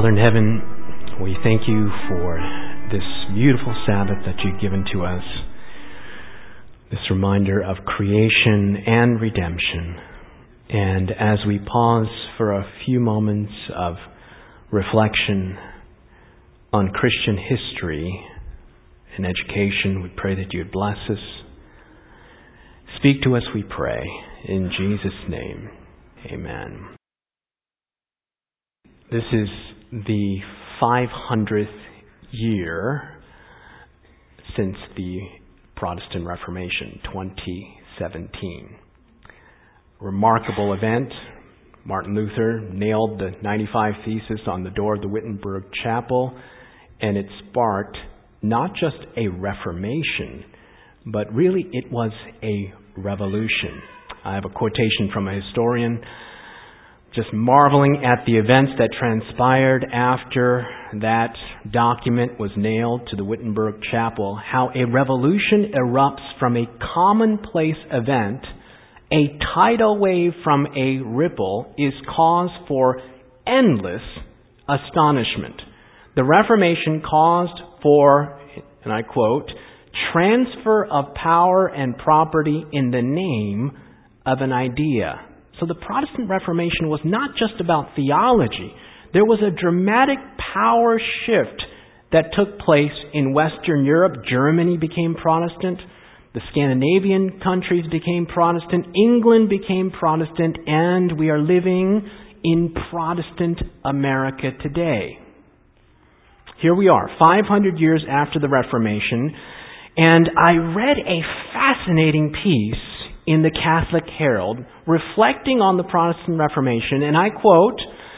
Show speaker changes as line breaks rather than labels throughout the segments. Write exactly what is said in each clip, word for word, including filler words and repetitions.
Father in heaven, we thank you for this beautiful Sabbath that you've given to us, this reminder of creation and redemption. And as we pause for a few moments of reflection on Christian history and education, we pray that you would bless us. Speak to us, we pray. In Jesus' name, amen. This is the five hundredth year since the Protestant Reformation, twenty seventeen. Remarkable event. Martin Luther nailed the ninety-five Theses on the door of the Wittenberg Chapel, and it sparked not just a reformation, but really it was a revolution. I have a quotation from a historian just marveling at the events that transpired after that document was nailed to the Wittenberg Chapel, how a revolution erupts from a commonplace event. A tidal wave from a ripple is cause for endless astonishment. The Reformation caused for, and I quote, transfer of power and property in the name of an idea. So the Protestant Reformation was not just about theology. There was a dramatic power shift that took place in Western Europe. Germany became Protestant. The Scandinavian countries became Protestant. England became Protestant. And we are living in Protestant America today. Here we are, five hundred years after the Reformation. And I read a fascinating piece in the Catholic Herald, reflecting on the Protestant Reformation, and I quote,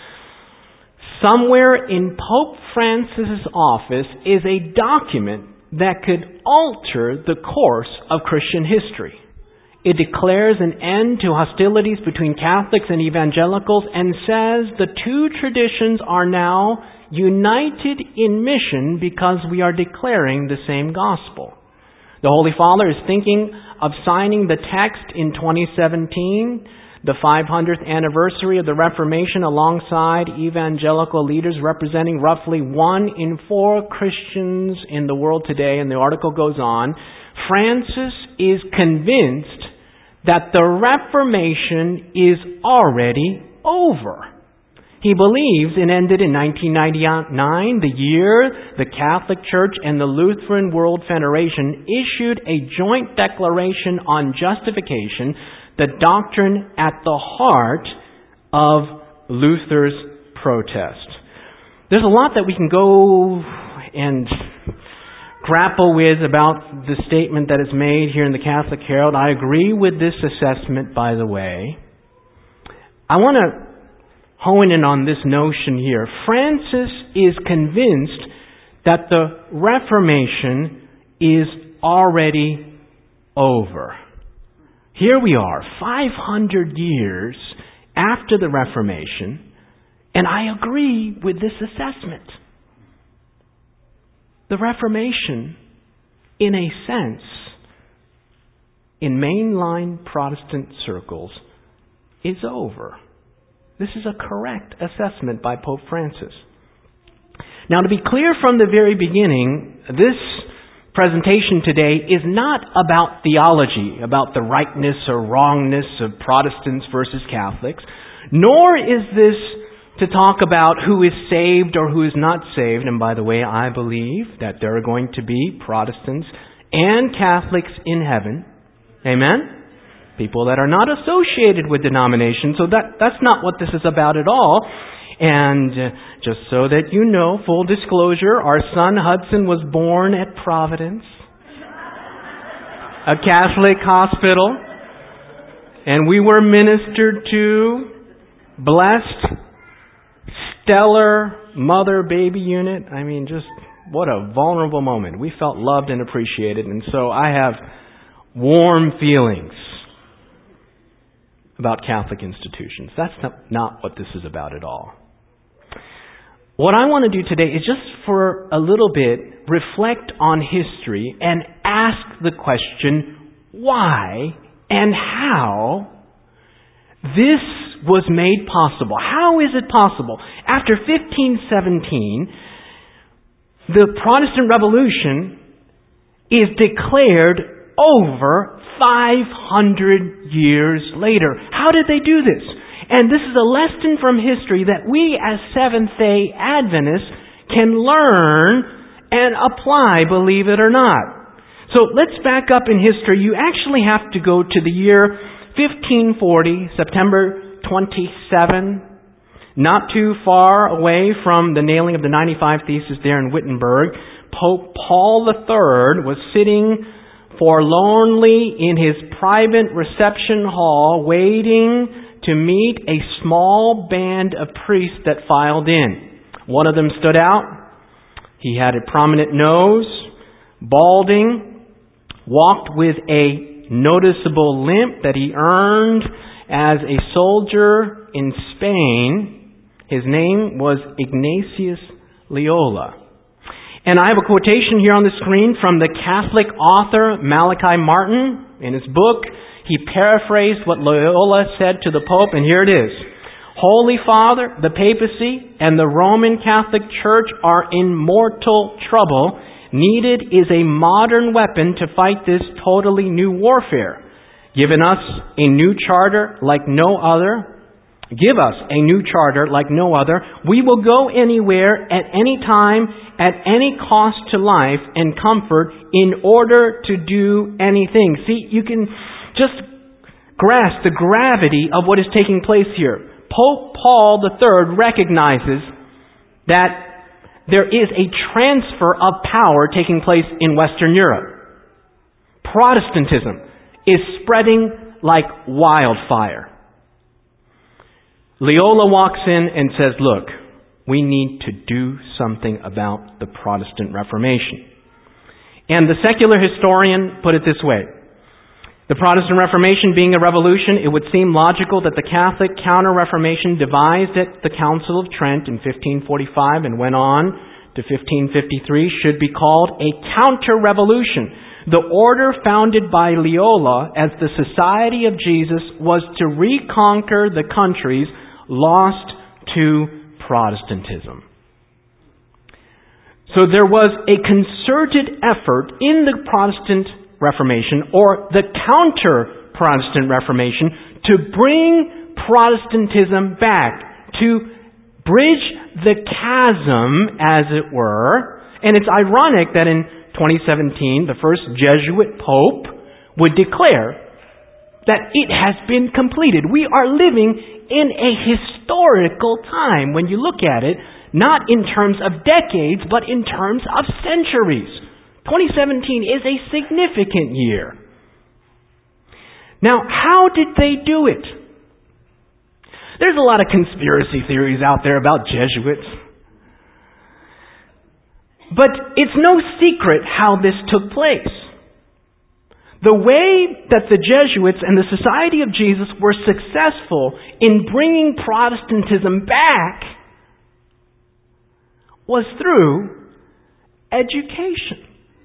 "Somewhere in Pope Francis's office is a document that could alter the course of Christian history. It declares an end to hostilities between Catholics and evangelicals and says the two traditions are now united in mission because we are declaring the same gospel. The Holy Father is thinking of signing the text in twenty seventeen, the five hundredth anniversary of the Reformation, alongside evangelical leaders representing roughly one in four Christians in the world today." And the article goes on, "Francis is convinced that the Reformation is already over. He believes it ended in nineteen ninety-nine, the year the Catholic Church and the Lutheran World Federation issued a joint declaration on justification, the doctrine at the heart of Luther's protest." There's a lot that we can go and grapple with about the statement that is made here in the Catholic Herald. I agree with this assessment, by the way. I want to hone in on this notion here. Francis is convinced that the Reformation is already over. Here we are, five hundred years after the Reformation, and I agree with this assessment. The Reformation, in a sense, in mainline Protestant circles, is over. This is a correct assessment by Pope Francis. Now, to be clear from the very beginning, this presentation today is not about theology, about the rightness or wrongness of Protestants versus Catholics, nor is this to talk about who is saved or who is not saved. And by the way, I believe that there are going to be Protestants and Catholics in heaven. Amen? People that are not associated with denominations. So that that's not what this is about at all. And uh, just so that you know, full disclosure, our son Hudson was born at Providence, a Catholic hospital, and we were ministered to, blessed, stellar mother-baby unit. I mean, just what a vulnerable moment. We felt loved and appreciated, and so I have warm feelings about Catholic institutions. That's not, not what this is about at all. What I want to do today is just for a little bit reflect on history and ask the question, why and how this was made possible. How is it possible? After fifteen seventeen, the Protestant Revolution is declared over five hundred years later. How did they do this? And this is a lesson from history that we as Seventh-day Adventists can learn and apply, believe it or not. So let's back up in history. You actually have to go to the year fifteen forty, September twenty-seventh, not too far away from the nailing of the ninety-five Theses there in Wittenberg. Pope Paul the Third was sitting forlornly in his private reception hall waiting to meet a small band of priests that filed in. One of them stood out. He had a prominent nose, balding, walked with a noticeable limp that he earned as a soldier in Spain. His name was Ignatius Loyola. And I have a quotation here on the screen from the Catholic author Malachi Martin. In his book, he paraphrased what Loyola said to the Pope, and here it is. Holy Father, the papacy and the Roman Catholic Church are in mortal trouble. Needed is a modern weapon to fight this totally new warfare. Given us a new charter like no other, give us a new charter like no other, we will go anywhere at any time, at any cost to life and comfort in order to do anything. See, you can just grasp the gravity of what is taking place here. Pope Paul the Third recognizes that there is a transfer of power taking place in Western Europe. Protestantism is spreading like wildfire. Loyola walks in and says, look, we need to do something about the Protestant Reformation. And the secular historian put it this way. The Protestant Reformation being a revolution, it would seem logical that the Catholic Counter-Reformation devised at the Council of Trent in fifteen forty-five and went on to fifteen fifty-three should be called a counter-revolution. The order founded by Loyola as the Society of Jesus was to reconquer the countries lost to Protestantism. So there was a concerted effort in the Protestant Reformation, or the counter-Protestant Reformation, to bring Protestantism back, to bridge the chasm, as it were. And it's ironic that in twenty seventeen, the first Jesuit Pope would declare that it has been completed. We are living in a historical time when you look at it, not in terms of decades, but in terms of centuries. twenty seventeen is a significant year. Now, how did they do it? There's a lot of conspiracy theories out there about Jesuits. But it's no secret how this took place. The way that the Jesuits and the Society of Jesus were successful in bringing Protestantism back was through education.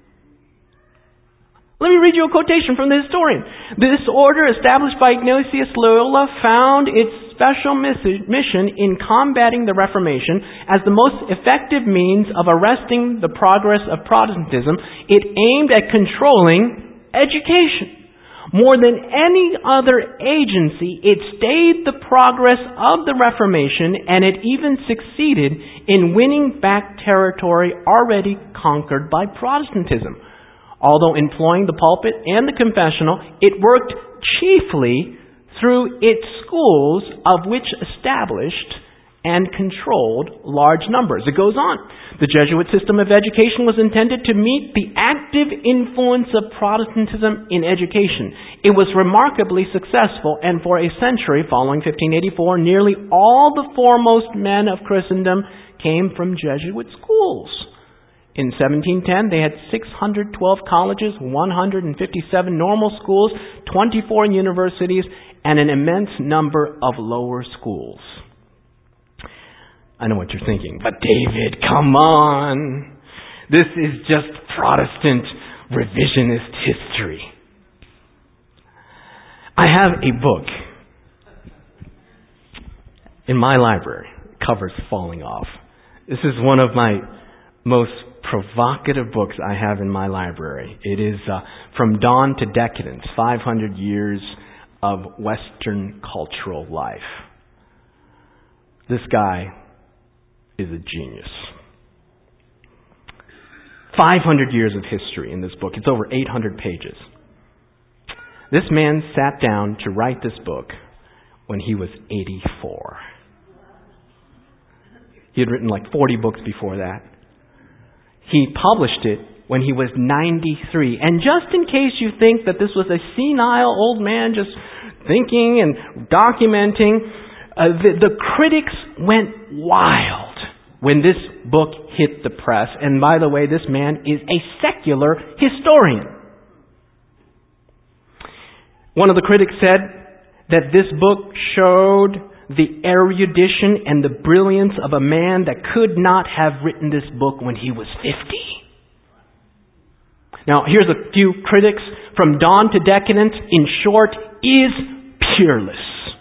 Let me read you a quotation from the historian. This order, established by Ignatius Loyola, found its special mission in combating the Reformation as the most effective means of arresting the progress of Protestantism. It aimed at controlling education. More than any other agency, it stayed the progress of the Reformation, and it even succeeded in winning back territory already conquered by Protestantism. Although employing the pulpit and the confessional, it worked chiefly through its schools, of which established and controlled large numbers. It goes on. The Jesuit system of education was intended to meet the active influence of Protestantism in education. It was remarkably successful, and for a century following fifteen eighty-four, nearly all the foremost men of Christendom came from Jesuit schools. In seventeen ten, they had six hundred twelve colleges, one hundred fifty-seven normal schools, twenty-four universities, and an immense number of lower schools. I know what you're thinking, but David, come on. This is just Protestant revisionist history. I have a book In my library, cover's falling off. This is one of my most provocative books I have in my library. It is uh, From Dawn to Decadence, five hundred years of Western cultural life. This guy is a genius. five hundred years of history in this book. It's over eight hundred pages. This man sat down to write this book when he was eighty-four. He had written like forty books before that. He published it when he was ninety-three. And just in case you think that this was a senile old man just thinking and documenting, uh, the, the critics went wild when this book hit the press. And by the way, this man is a secular historian. One of the critics said that this book showed the erudition and the brilliance of a man that could not have written this book when he was fifty. Now, here's a few critics. From Dawn to Decadence, in short, is peerless.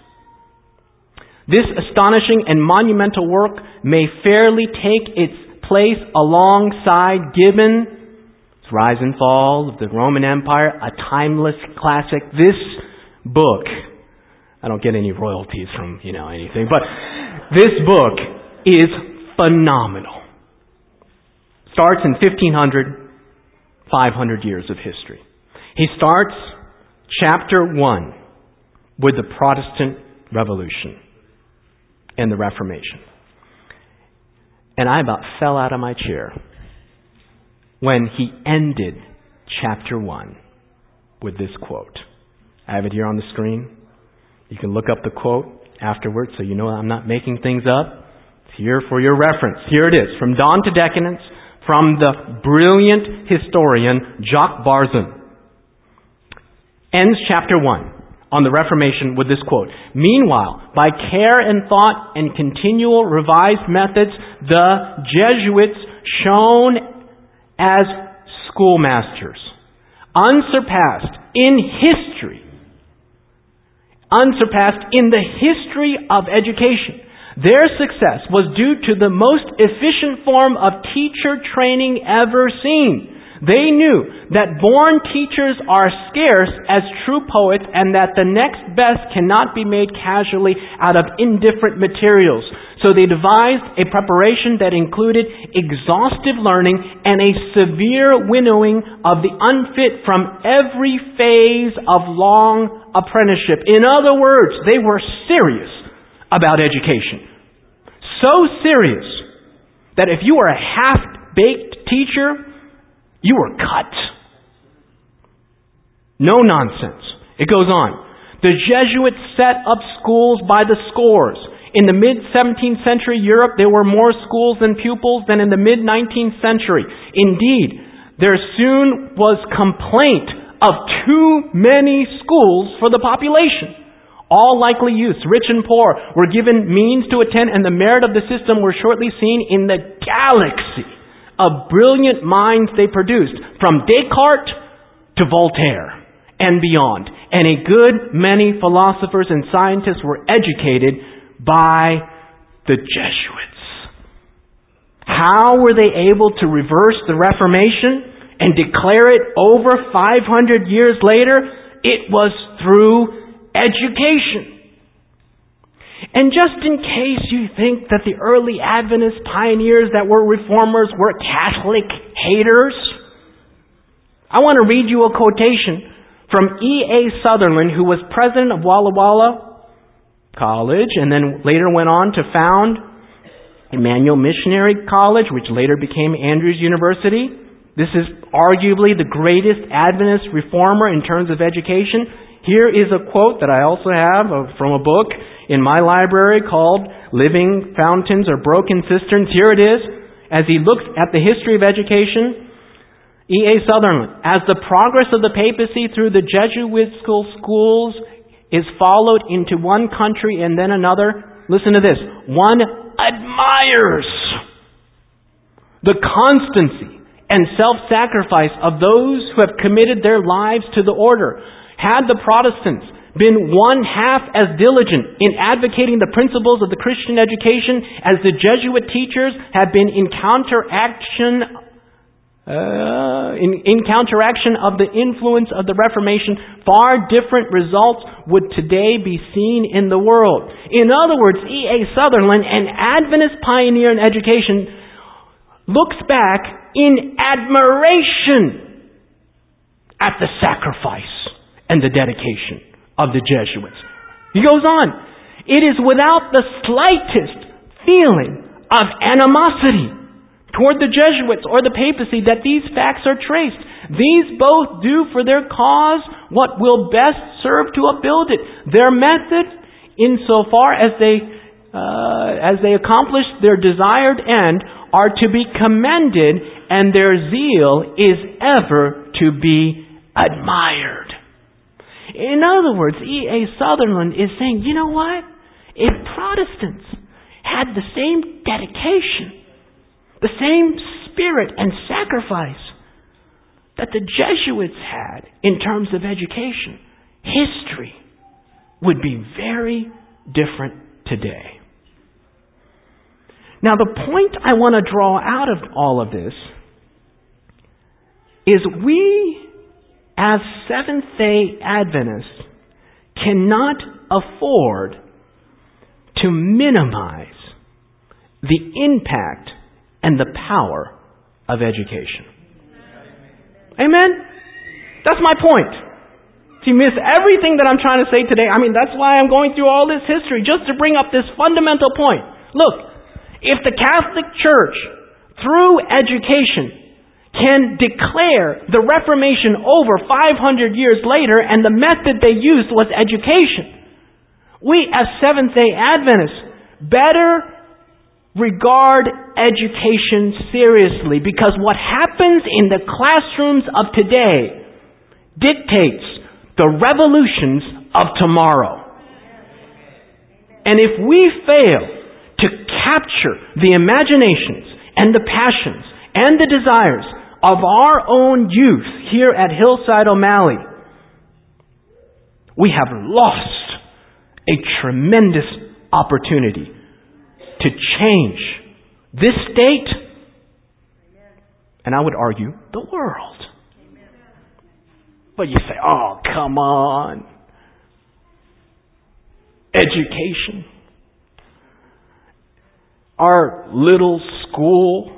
This astonishing and monumental work may fairly take its place alongside Gibbon, Rise and Fall of the Roman Empire, a timeless classic. This book, I don't get any royalties from, you know, anything, but this book is phenomenal. Starts in fifteen hundred, five hundred years of history. He starts chapter one with the Protestant Revolution and the Reformation. And I about fell out of my chair when he ended chapter one with this quote. I have it here on the screen. You can look up the quote afterwards so you know I'm not making things up. It's here for your reference. Here it is. From Dawn to Decadence, from the brilliant historian Jacques Barzun. Ends chapter one on the Reformation with this quote. Meanwhile, by care and thought and continual revised methods, the Jesuits shone as schoolmasters, unsurpassed in history, unsurpassed in the history of education. Their success was due to the most efficient form of teacher training ever seen. They knew that born teachers are scarce as true poets and that the next best cannot be made casually out of indifferent materials. So they devised a preparation that included exhaustive learning and a severe winnowing of the unfit from every phase of long apprenticeship. In other words, they were serious about education. So serious that if you were a half-baked teacher, you were cut. No nonsense. It goes on. The Jesuits set up schools by the scores. In the mid-seventeenth century Europe, there were more schools and pupils than in the mid-nineteenth century. Indeed, there soon was complaint of too many schools for the population. All likely youths, rich and poor, were given means to attend, and the merit of the system were shortly seen in the galaxy of brilliant minds they produced, from Descartes to Voltaire and beyond. And a good many philosophers and scientists were educated by the Jesuits. How were they able to reverse the Reformation and declare it over five hundred years later? It was through education. And just in case you think that the early Adventist pioneers that were reformers were Catholic haters, I want to read you a quotation from E A Sutherland, who was president of Walla Walla College and then later went on to found Emmanuel Missionary College, which later became Andrews University. This is arguably the greatest Adventist reformer in terms of education. Here is a quote that I also have from a book in my library called Living Fountains or Broken Cisterns. Here it is. As he looks at the history of education, E A Sutherland, as the progress of the papacy through the Jesuitical schools is followed into one country and then another, listen to this, one admires the constancy and self-sacrifice of those who have committed their lives to the order. Had the Protestants been one half as diligent in advocating the principles of the Christian education as the Jesuit teachers have been in counteraction Uh, in, in counteraction of the influence of the Reformation, far different results would today be seen in the world. In other words, E A Sutherland, an Adventist pioneer in education, looks back in admiration at the sacrifice and the dedication of the Jesuits. He goes on, it is without the slightest feeling of animosity toward the Jesuits or the papacy that these facts are traced. These both do for their cause what will best serve to upbuild it. Their method, insofar as they uh, as they accomplish their desired end, are to be commended, and their zeal is ever to be admired. In other words, E A Sutherland is saying, you know what? If Protestants had the same dedication, the same spirit and sacrifice that the Jesuits had in terms of education, history would be very different today. Now, the point I want to draw out of all of this is we, as Seventh-day Adventists, cannot afford to minimize the impact and the power of education. Amen? That's my point. If you miss everything that I'm trying to say today, I mean, that's why I'm going through all this history, just to bring up this fundamental point. Look, if the Catholic Church, through education, can declare the Reformation over five hundred years later, and the method they used was education, we as Seventh-day Adventists better regard education seriously, because what happens in the classrooms of today dictates the revolutions of tomorrow. And if we fail to capture the imaginations and the passions and the desires of our own youth here at Hillside O'Malley, we have lost a tremendous opportunity to change this state, and I would argue, the world. But you say, oh, come on. Education. Our little school,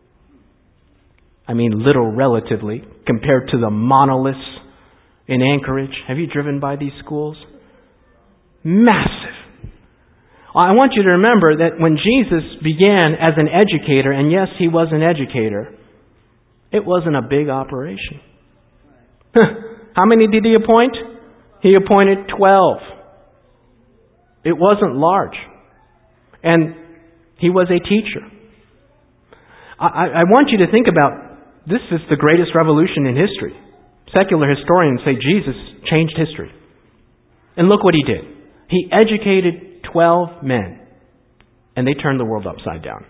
I mean little relatively, compared to the monoliths in Anchorage. Have you driven by these schools? Massive. I want you to remember that when Jesus began as an educator, and yes, he was an educator, it wasn't a big operation. How many did he appoint? He appointed twelve. It wasn't large. And he was a teacher. I, I want you to think about, this is the greatest revolution in history. Secular historians say Jesus changed history. And look what he did. He educated twelve men, and they turned the world upside down.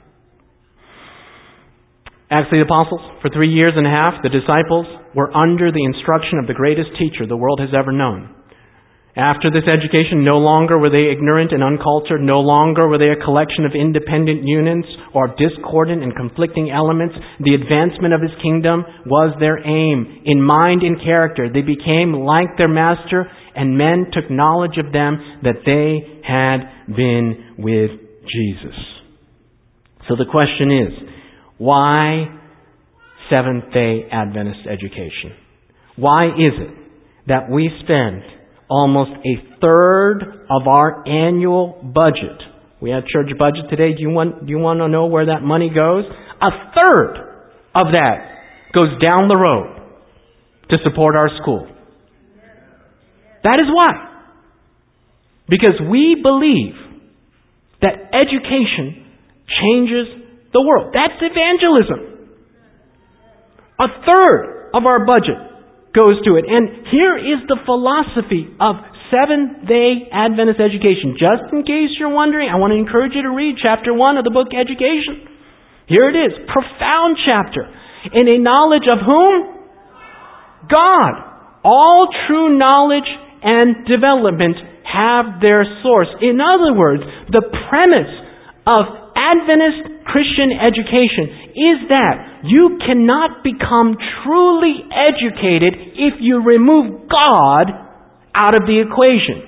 Acts of the Apostles, for three years and a half, the disciples were under the instruction of the greatest teacher the world has ever known. After this education, no longer were they ignorant and uncultured. No longer were they a collection of independent units or discordant and conflicting elements. The advancement of His kingdom was their aim. In mind and character, they became like their Master, and men took knowledge of them that they had been with Jesus. So the question is, why Seventh-day Adventist education? Why is it that we spend almost a third of our annual budget? We had church budget today. Do you want, do you want to know where that money goes? A third of that goes down the road to support our school. That is why. Because we believe that education changes the world. That's evangelism. A third of our budget goes to it. And here is the philosophy of Seventh-day Adventist education. Just in case you're wondering, I want to encourage you to read chapter one of the book Education. Here it is. Profound chapter. In a knowledge of whom? God. All true knowledge and development have their source. In other words, the premise of Adventist Christian education is that you cannot become truly educated if you remove God out of the equation.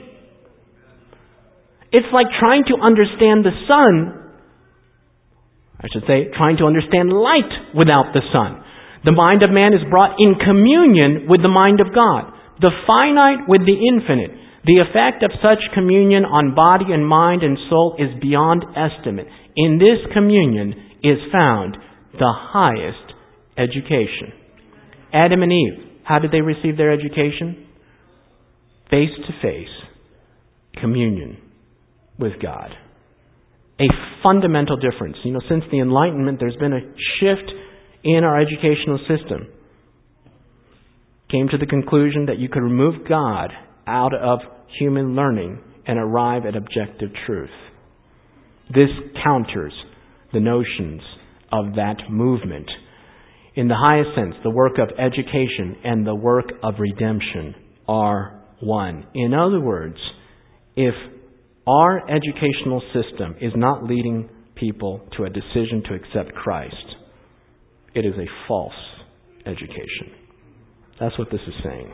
It's like trying to understand the sun, I should say, trying to understand light without the sun. The mind of man is brought in communion with the mind of God, the finite with the infinite. The effect of such communion on body and mind and soul is beyond estimate. In this communion is found the highest education. Adam and Eve, how did they receive their education? Face to face communion with God. A fundamental difference. You know, since the Enlightenment, there's been a shift in our educational system. Came to the conclusion that you could remove God out of human learning and arrive at objective truth. This counters the notions of that movement. In the highest sense, the work of education and the work of redemption are one. In other words, if our educational system is not leading people to a decision to accept Christ, it is a false education. That's what this is saying.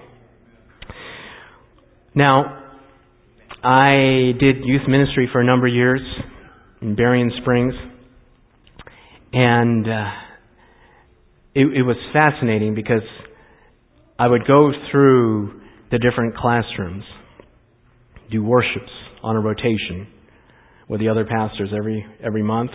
Now, I did youth ministry for a number of years in Berrien Springs, and uh, it, it was fascinating because I would go through the different classrooms, do worships on a rotation with the other pastors every every month.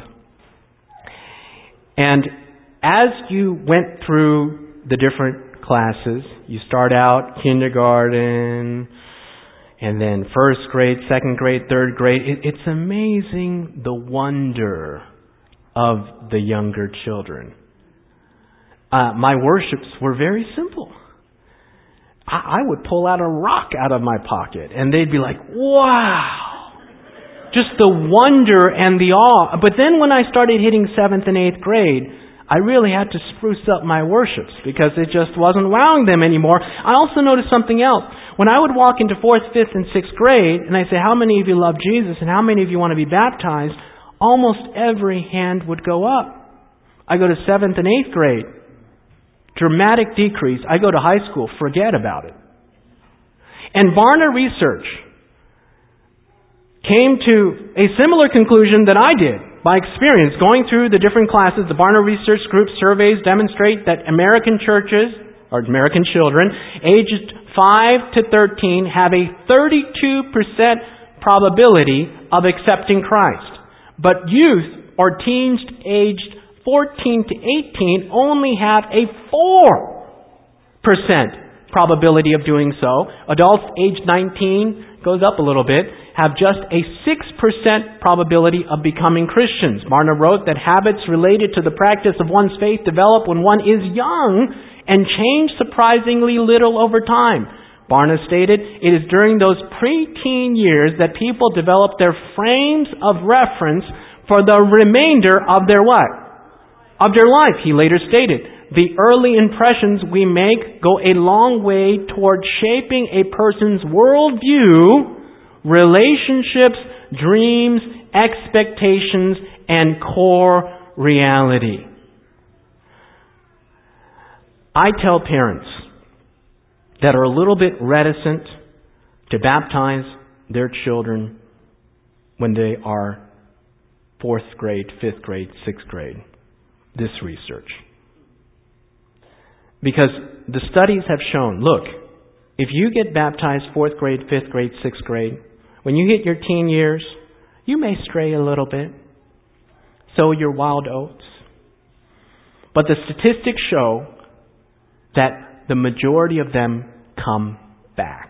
And as you went through the different classes, you start out kindergarten, and then first grade, second grade, third grade. It, it's amazing the wonder of the younger children. Uh, my worships were very simple. I, I would pull out a rock out of my pocket, and they'd be like, wow! Just the wonder and the awe. But then when I started hitting seventh and eighth grade, I really had to spruce up my worships because it just wasn't wowing them anymore. I also noticed something else. When I would walk into fourth, fifth, and sixth grade, and I say, how many of you love Jesus and how many of you want to be baptized? Almost every hand would go up. I go to seventh and eighth grade. Dramatic decrease. I go to high school. Forget about it. And Barna Research came to a similar conclusion that I did by experience. Going through the different classes, the Barna Research Group surveys demonstrate that American churches, or American children, aged five to thirteen have a thirty-two percent probability of accepting Christ. But youth or teens aged fourteen to eighteen only have a four percent probability of doing so. Adults aged nineteen, goes up a little bit, have just a six percent probability of becoming Christians. Barna wrote that habits related to the practice of one's faith develop when one is young and change surprisingly little over time. Barna stated, it is during those preteen years that people develop their frames of reference for the remainder of their what? Of their life. He later stated, the early impressions we make go a long way toward shaping a person's worldview, relationships, dreams, expectations, and core reality. I tell parents that are a little bit reticent to baptize their children when they are fourth grade, fifth grade, sixth grade, this research. Because the studies have shown, look, if you get baptized fourth grade, fifth grade, sixth grade, when you hit your teen years, you may stray a little bit, sow your wild oats. But the statistics show that the majority of them come back.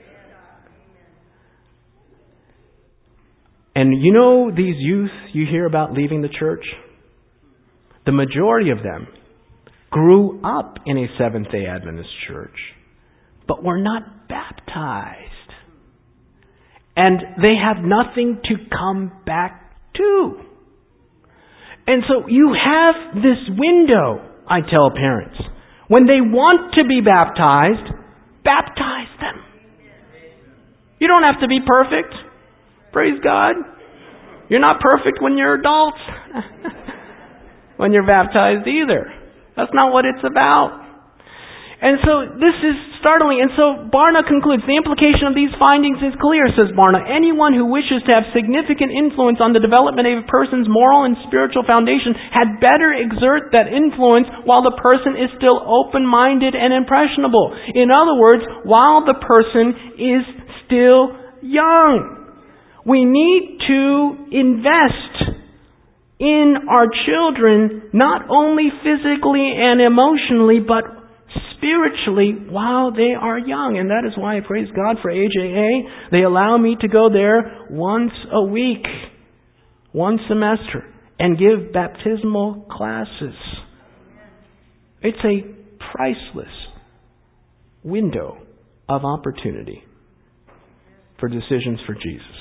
And you know these youth you hear about leaving the church? The majority of them grew up in a Seventh-day Adventist church, but were not baptized. And they have nothing to come back to. And so you have this window, I tell parents. When they want to be baptized, baptize them. You don't have to be perfect. Praise God. You're not perfect when you're adults. When you're baptized either. That's not what it's about. And so this is startling. And so Barna concludes, the implication of these findings is clear, says Barna. Anyone who wishes to have significant influence on the development of a person's moral and spiritual foundation had better exert that influence while the person is still open-minded and impressionable. In other words, while the person is still young. We need to invest in our children, not only physically and emotionally, but spiritually while they are young. And that is why I praise God for A J A. They allow me to go there once a week, one semester, and give baptismal classes. It's a priceless window of opportunity for decisions for Jesus.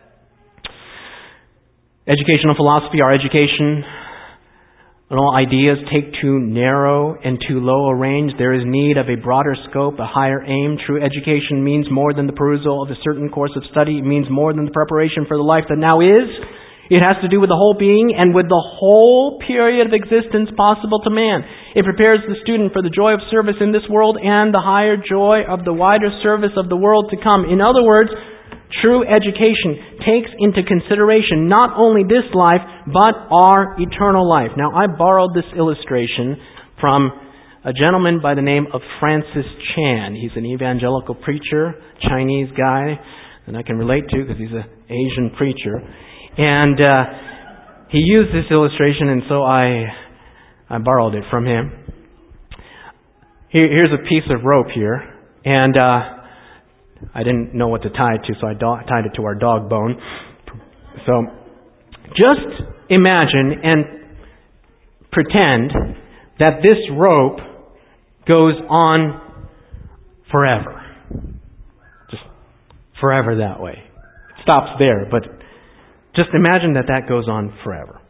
Educational philosophy, our education and all ideas take too narrow and too low a range. There is need of a broader scope, a higher aim. True education means more than the perusal of a certain course of study. It means more than the preparation for the life that now is. It has to do with the whole being and with the whole period of existence possible to man. It prepares the student for the joy of service in this world and the higher joy of the wider service of the world to come. In other words, true education takes into consideration not only this life, but our eternal life. Now, I borrowed this illustration from a gentleman by the name of Francis Chan. He's an evangelical preacher, Chinese guy, and I can relate to because he's an Asian preacher. And uh, he used this illustration, and so I I borrowed it from him. Here, here's a piece of rope here, and uh, I didn't know what to tie it to, so I do- tied it to our dog bone. So just imagine and pretend that this rope goes on forever. Just forever that way. It stops there, but just imagine that that goes on forever.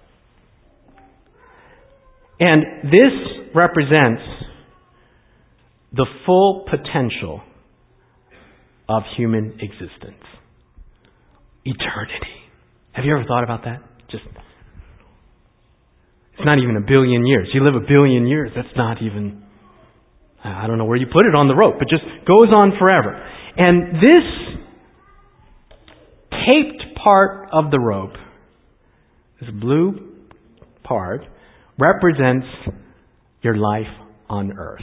And this represents the full potential of human existence. Eternity. Have you ever thought about that? Just, it's not even a billion years. You live a billion years, that's not even, I don't know where you put it on the rope, but just goes on forever. And this taped part of the rope, this blue part, represents your life on earth.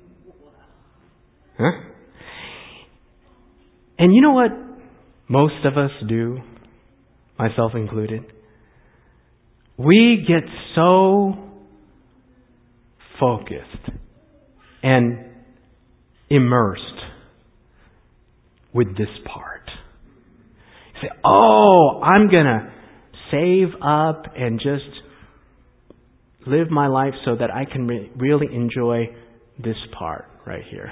Huh? And you know what most of us do, myself included? We get so focused and immersed with this part. You say, oh, I'm going to save up and just live my life so that I can re- really enjoy this part right here.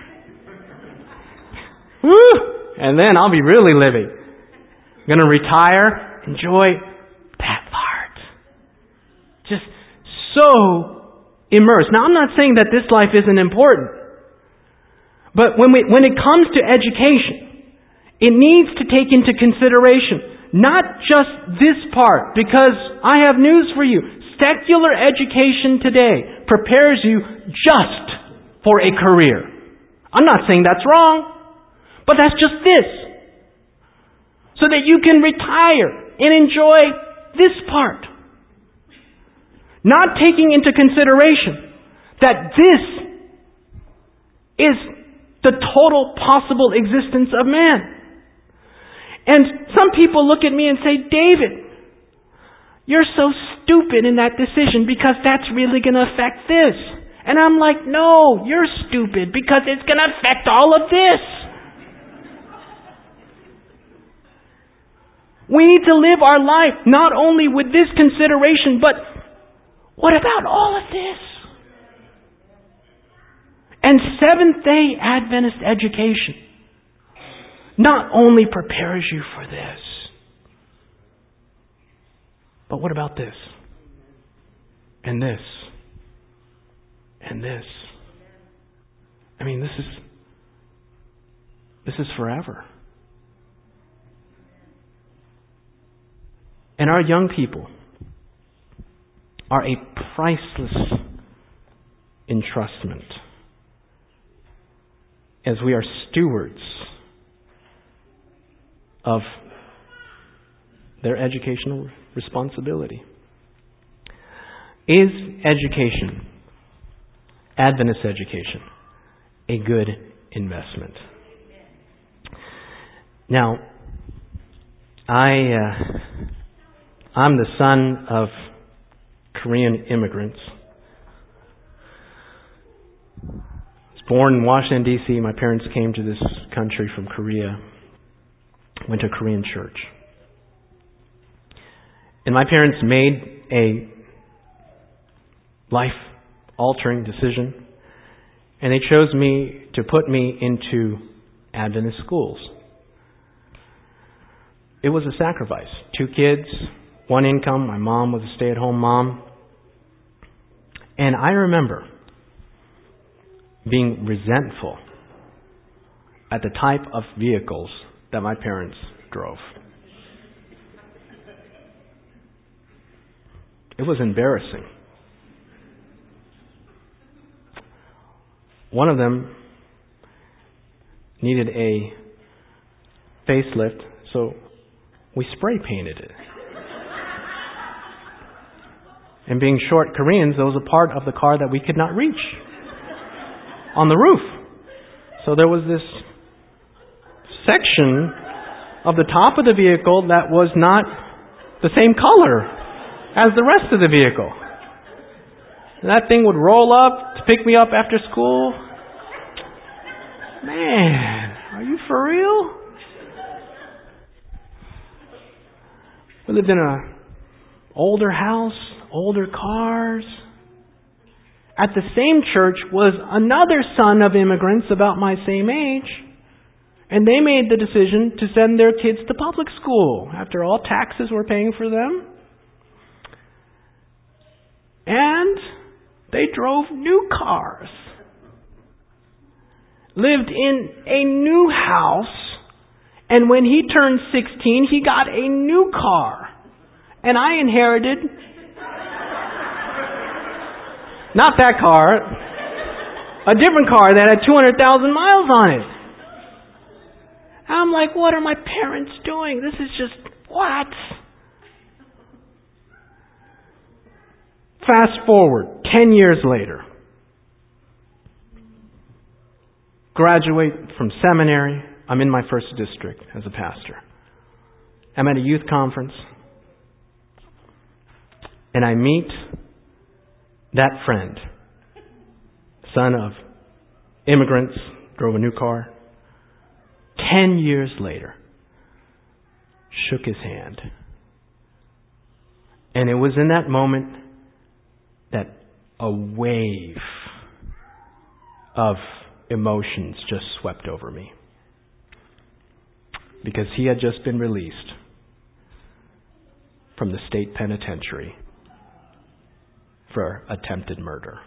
Woo! And then I'll be really living. I'm going to retire, enjoy that part. Just so immersed. Now, I'm not saying that this life isn't important. But when we, when it comes to education, it needs to take into consideration not just this part, because I have news for you. Secular education today prepares you just for a career. I'm not saying that's wrong. But that's just this. So that you can retire and enjoy this part. Not taking into consideration that this is the total possible existence of man. And some people look at me and say, David, you're so stupid in that decision because that's really going to affect this. And I'm like, no, you're stupid because it's going to affect all of this. We need to live our life not only with this consideration, but what about all of this? And Seventh-day Adventist education not only prepares you for this, but what about this? And this? And this? I mean, this is this is forever. And our young people are a priceless entrustment as we are stewards of their educational responsibility. Is education, Adventist education, a good investment? Now, I, uh, I'm the son of Korean immigrants. I was born in Washington, D C My parents came to this country from Korea. Went to a Korean church. And my parents made a life-altering decision. And they chose me to put me into Adventist schools. It was a sacrifice. Two kids, one income. My mom was a stay-at-home mom. And I remember being resentful at the type of vehicles that my parents drove. It was embarrassing. One of them needed a facelift, so we spray painted it. And being short Koreans, there was a part of the car that we could not reach on the roof. So there was this section of the top of the vehicle that was not the same color as the rest of the vehicle. And that thing would roll up to pick me up after school. Man, are you for real? We lived in an older house, older cars. At the same church was another son of immigrants about my same age. And they made the decision to send their kids to public school. After all, taxes were paying for them. And they drove new cars. Lived in a new house. And when he turned sixteen, he got a new car. And I inherited not that car, a different car that had two hundred thousand miles on it. I'm like, what are my parents doing? This is just, what? Fast forward, ten years later. Graduate from seminary. I'm in my first district as a pastor. I'm at a youth conference. And I meet that friend, son of immigrants, drove a new car. Ten years later, shook his hand. And it was in that moment that a wave of emotions just swept over me. Because he had just been released from the state penitentiary for attempted murder.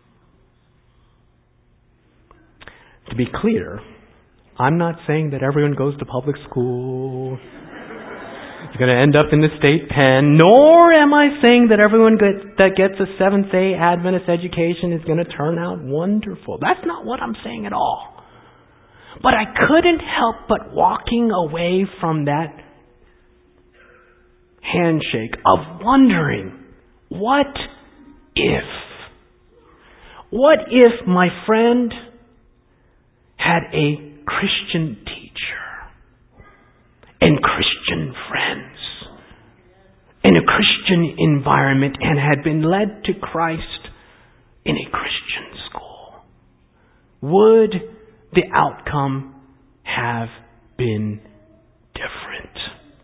To be clear, I'm not saying that everyone goes to public school is going to end up in the state pen, nor am I saying that everyone get, that gets a Seventh-day Adventist education is going to turn out wonderful. That's not what I'm saying at all. But I couldn't help but walking away from that handshake of wondering, what if? What if my friend had a Christian teacher and Christian friends in a Christian environment and had been led to Christ in a Christian school? Would the outcome have been different?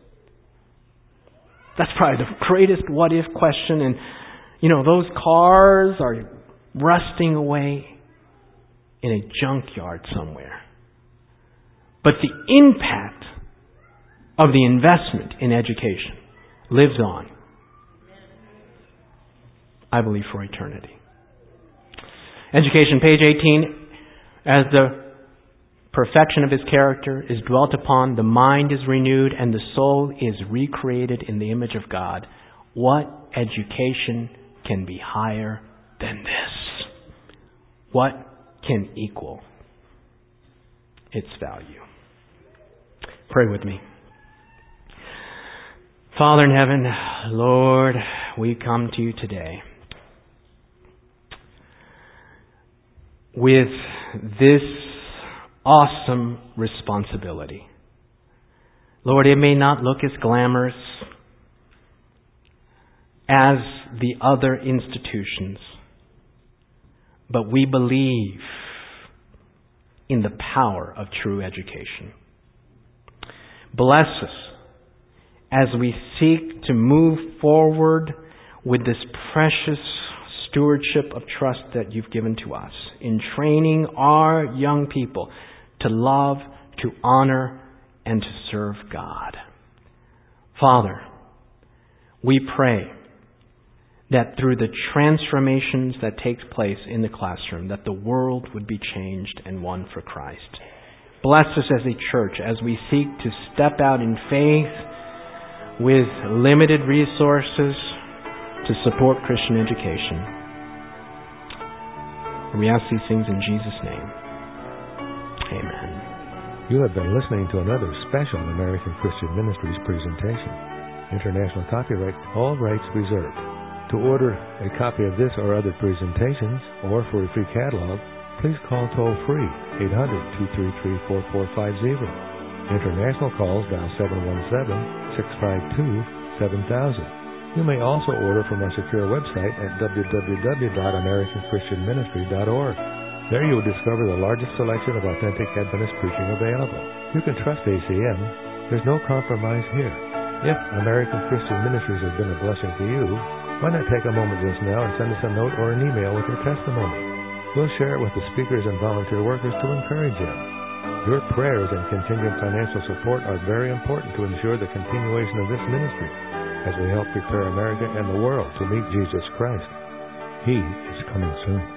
That's probably the greatest what if question. And, you know, those cars are rusting away in a junkyard somewhere. But the impact of the investment in education lives on, I believe, for eternity. Education, page eighteen, as the perfection of His character is dwelt upon, the mind is renewed, and the soul is recreated in the image of God. What education can be higher than this? What can equal its value? Pray with me. Father in heaven, Lord, we come to You today with this awesome responsibility. Lord, it may not look as glamorous as the other institutions, but we believe in the power of true education. Bless us as we seek to move forward with this precious stewardship of trust that You've given to us in training our young people to love, to honor, and to serve God. Father, we pray that through the transformations that take place in the classroom, that the world would be changed and won for Christ. Bless us as a church as we seek to step out in faith with limited resources to support Christian education. We ask these things in Jesus' name. Amen.
You have been listening to another special American Christian Ministries presentation. International copyright, all rights reserved. To order a copy of this or other presentations, or for a free catalog, please call toll-free eight hundred, two three three, four four five zero. International calls dial seven one seven, six five two, seven thousand. You may also order from our secure website at w w w dot american christian ministry dot org. There you will discover the largest selection of authentic Adventist preaching available. You can trust A C M. There's no compromise here. If American Christian Ministries has been a blessing to you, why not take a moment just now and send us a note or an email with your testimony? We'll share it with the speakers and volunteer workers to encourage you. Your prayers and contingent financial support are very important to ensure the continuation of this ministry as we help prepare America and the world to meet Jesus Christ. He is coming soon.